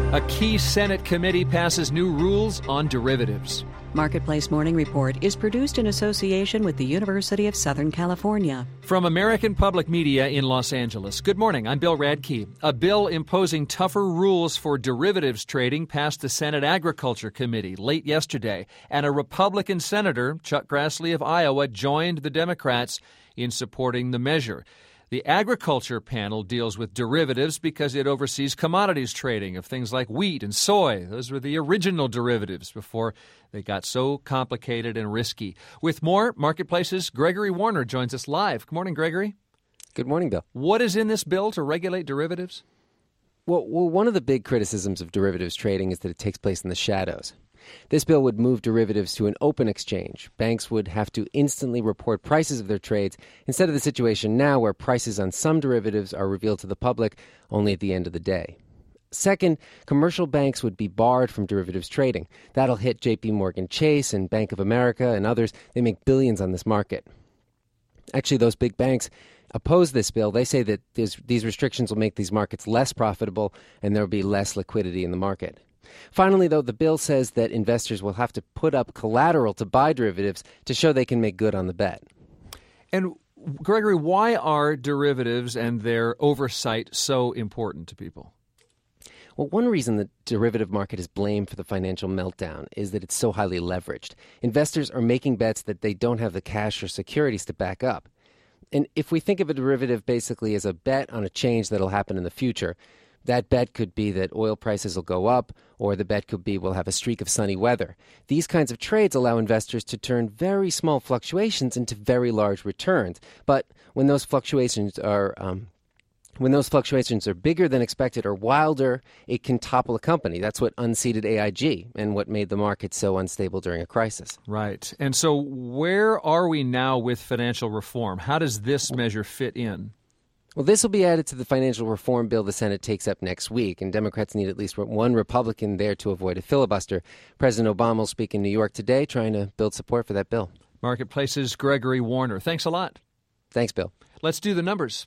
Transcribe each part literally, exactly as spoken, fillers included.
A key Senate committee passes new rules on derivatives. Marketplace Morning Report is produced in association with the University of Southern California. From American Public Media in Los Angeles. Good morning, I'm Bill Radke. A bill imposing tougher rules for derivatives trading passed the Senate Agriculture Committee late yesterday, and a Republican senator, Chuck Grassley of Iowa, joined the Democrats in supporting the measure. The Agriculture Panel deals with derivatives because it oversees commodities trading of things like wheat and soy. Those were the original derivatives before they got so complicated and risky. With more, Marketplace's Gregory Warner joins us live. Good morning, Gregory. Good morning, Bill. What is in this bill to regulate derivatives? Well, well, one of the big criticisms of derivatives trading is that it takes place in the shadows. This bill would move derivatives to an open exchange. Banks would have to instantly report prices of their trades instead of the situation now where prices on some derivatives are revealed to the public only at the end of the day. Second, commercial banks would be barred from derivatives trading. That'll hit J P Morgan Chase and Bank of America and others. They make billions on this market. Actually, those big banks oppose this bill. They say that these restrictions will make these markets less profitable and there will be less liquidity in the market. Finally, though, the bill says that investors will have to put up collateral to buy derivatives to show they can make good on the bet. And, Gregory, why are derivatives and their oversight so important to people? Well, one reason the derivative market is blamed for the financial meltdown is that it's so highly leveraged. Investors are making bets that they don't have the cash or securities to back up. And if we think of a derivative basically as a bet on a change that'll happen in the future, that bet could be that oil prices will go up, or the bet could be we'll have a streak of sunny weather. These kinds of trades allow investors to turn very small fluctuations into very large returns. But when those fluctuations are um, when those fluctuations are bigger than expected or wilder, it can topple a company. That's what unseated A I G and what made the market so unstable during a crisis. Right. And so where are we now with financial reform? How does this measure fit in? Well, this will be added to the financial reform bill the Senate takes up next week, and Democrats need at least one Republican there to avoid a filibuster. President Obama will speak in New York today, trying to build support for that bill. Marketplace's Gregory Warner. Thanks a lot. Thanks, Bill. Let's do the numbers.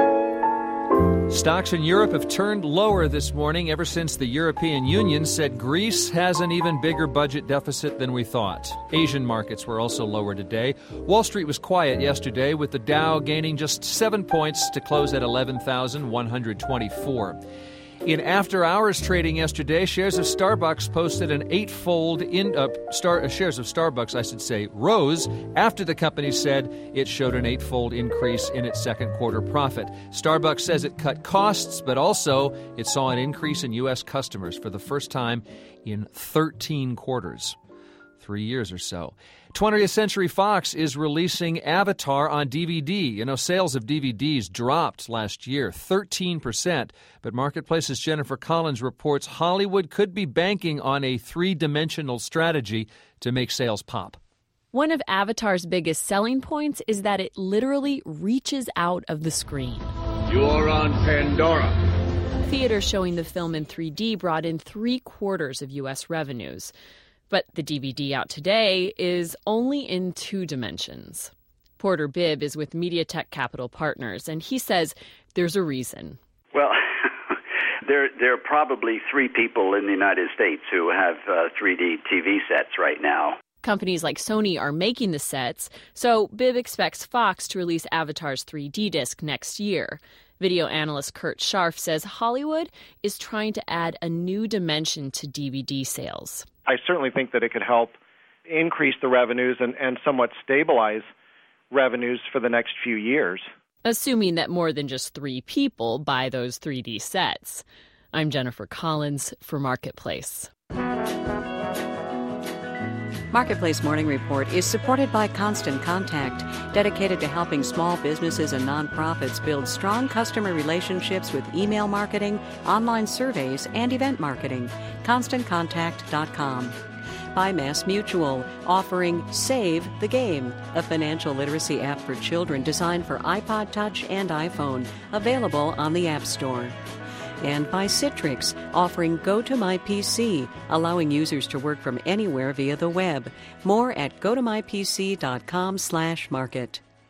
Stocks in Europe have turned lower this morning ever since the European Union said Greece has an even bigger budget deficit than we thought. Asian markets were also lower today. Wall Street was quiet yesterday, with the Dow gaining just seven points to close at eleven thousand one hundred twenty-four. In after-hours trading yesterday, shares of Starbucks posted an eightfold in uh, star uh, shares of Starbucks, I should say, rose after the company said it showed an eightfold increase in its second quarter profit. Starbucks says it cut costs, but also it saw an increase in U S customers for the first time in thirteen quarters. Three years or so. twentieth Century Fox is releasing Avatar on D V D. You know, sales of D V Ds dropped last year, thirteen percent. But Marketplace's Jennifer Collins reports Hollywood could be banking on a three-dimensional strategy to make sales pop. One of Avatar's biggest selling points is that it literally reaches out of the screen. You are on Pandora. Theaters showing the film in three D brought in three quarters of U S revenues. But the D V D out today is only in two dimensions. Porter Bibb is with MediaTek Capital Partners, and he says there's a reason. Well, there, there are probably three people in the United States who have uh, three D T V sets right now. Companies like Sony are making the sets, so Bibb expects Fox to release Avatar's three D disc next year. Video analyst Kurt Scharf says Hollywood is trying to add a new dimension to D V D sales. I certainly think that it could help increase the revenues and, and somewhat stabilize revenues for the next few years. Assuming that more than just three people buy those three D sets. I'm Jennifer Collins for Marketplace. Marketplace Morning Report is supported by Constant Contact, dedicated to helping small businesses and nonprofits build strong customer relationships with email marketing, online surveys, and event marketing. constant contact dot com. By Mass Mutual, offering Save the Game, a financial literacy app for children designed for iPod Touch and iPhone, available on the App Store. And by Citrix, offering Go to My P C, allowing users to work from anywhere via the web. More at go to my p c dot com slash market.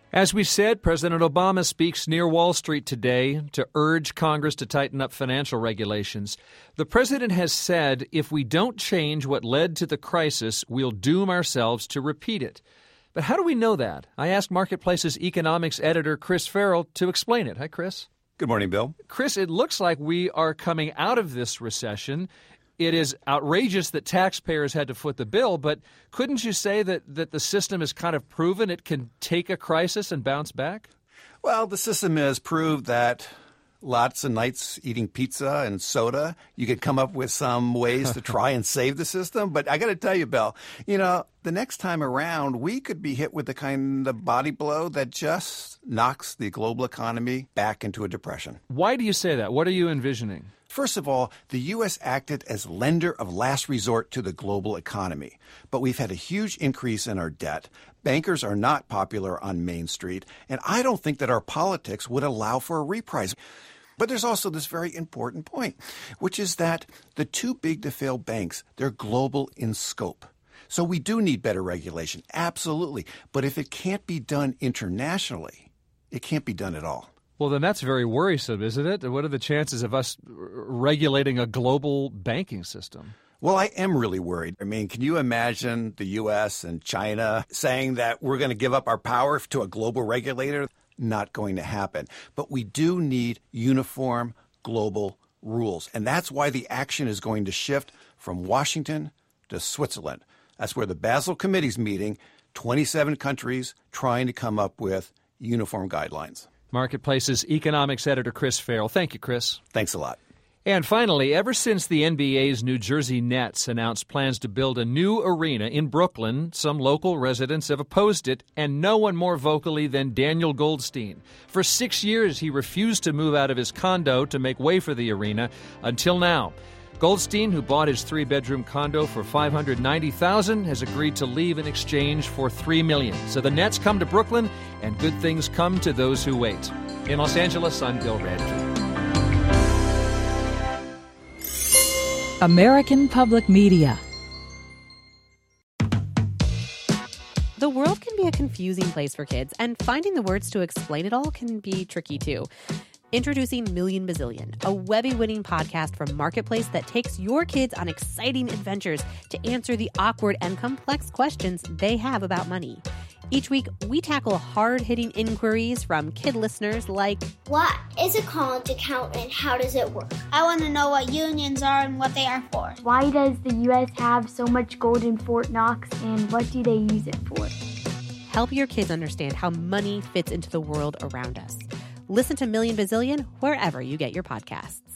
As we said, President Obama speaks near Wall Street today to urge Congress to tighten up financial regulations. The president has said if we don't change what led to the crisis, we'll doom ourselves to repeat it. But how do we know that? I asked Marketplace's economics editor Chris Farrell to explain it. Hi, Chris. Good morning, Bill. Chris, it looks like we are coming out of this recession. It is outrageous that taxpayers had to foot the bill, but couldn't you say that, that the system has kind of proven it can take a crisis and bounce back? Well, the system has proved that lots of nights eating pizza and soda, you could come up with some ways to try and save the system. But I got to tell you, Bill, you know, the next time around, we could be hit with the kind of body blow that just knocks the global economy back into a depression. Why do you say that? What are you envisioning? First of all, the U S acted as lender of last resort to the global economy. But we've had a huge increase in our debt. Bankers are not popular on Main Street. And I don't think that our politics would allow for a reprise. But there's also this very important point, which is that the too big to fail banks, they're global in scope. So we do need better regulation, absolutely. But if it can't be done internationally, it can't be done at all. Well, then that's very worrisome, isn't it? What are the chances of us regulating a global banking system? Well, I am really worried. I mean, can you imagine the U S and China saying that we're going to give up our power to a global regulator? Not going to happen. But we do need uniform global rules. And that's why the action is going to shift from Washington to Switzerland. That's where the Basel Committee's meeting, twenty-seven countries trying to come up with uniform guidelines. Marketplace's economics editor Chris Farrell. Thank you, Chris. Thanks a lot. And finally, ever since the N B A's New Jersey Nets announced plans to build a new arena in Brooklyn, some local residents have opposed it, and no one more vocally than Daniel Goldstein. For six years, he refused to move out of his condo to make way for the arena, until now. Goldstein, who bought his three-bedroom condo for five hundred ninety thousand dollars, has agreed to leave in exchange for three million dollars. So the Nets come to Brooklyn, and good things come to those who wait. In Los Angeles, I'm Bill Radke. American Public Media. The world can be a confusing place for kids, and finding the words to explain it all can be tricky too. Introducing Million Bazillion, a Webby-winning podcast from Marketplace that takes your kids on exciting adventures to answer the awkward and complex questions they have about money. Each week, we tackle hard-hitting inquiries from kid listeners like, what is a college account and how does it work? I want to know what unions are and what they are for. Why does the U S have so much gold in Fort Knox and what do they use it for? Help your kids understand how money fits into the world around us. Listen to Million Bazillion wherever you get your podcasts.